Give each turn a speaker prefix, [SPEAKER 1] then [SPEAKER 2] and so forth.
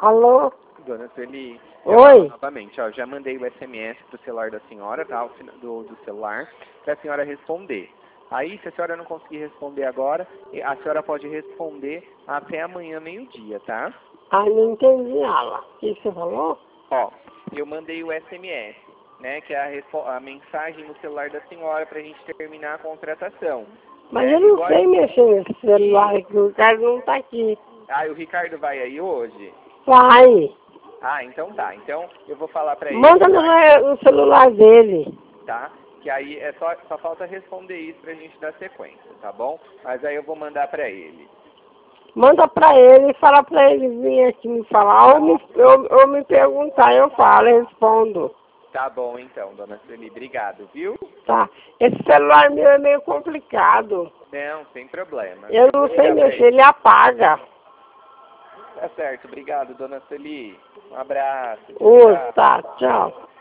[SPEAKER 1] Alô?
[SPEAKER 2] Dona Sueli,
[SPEAKER 1] Oi?
[SPEAKER 2] novamente, ó, já mandei o SMS pro celular da senhora, tá? Do celular, pra senhora responder. Aí, se a senhora não conseguir responder agora, a senhora pode responder até amanhã, meio-dia, tá?
[SPEAKER 1] Ah, não entendi nada. O que você falou?
[SPEAKER 2] Ó, eu mandei o SMS, né? Que é a mensagem no celular da senhora pra gente terminar a contratação.
[SPEAKER 1] Mas
[SPEAKER 2] Né?
[SPEAKER 1] eu não
[SPEAKER 2] Igual...
[SPEAKER 1] sei mexer nesse celular aqui, o cara não tá aqui.
[SPEAKER 2] Ah, o Ricardo vai aí hoje?
[SPEAKER 1] Vai.
[SPEAKER 2] Ah, então tá. Então eu vou falar pra ele,
[SPEAKER 1] Manda no celular dele.
[SPEAKER 2] tá? Que aí só falta responder isso pra gente dar sequência, tá bom? Mas aí eu vou mandar pra ele.
[SPEAKER 1] Manda pra ele e fala pra ele vir aqui me falar ou me perguntar, eu falo, eu respondo.
[SPEAKER 2] Tá bom então, dona Sueli, obrigado, viu?
[SPEAKER 1] Tá. Esse celular meu é meio complicado.
[SPEAKER 2] Não, sem problema.
[SPEAKER 1] Eu não
[SPEAKER 2] vou
[SPEAKER 1] sei
[SPEAKER 2] ligar pra
[SPEAKER 1] mexer, ele
[SPEAKER 2] ele.
[SPEAKER 1] apaga.
[SPEAKER 2] Tá certo, obrigado, dona Sueli. Um abraço. Tchau,
[SPEAKER 1] Ô,
[SPEAKER 2] tchau.
[SPEAKER 1] tá, tchau.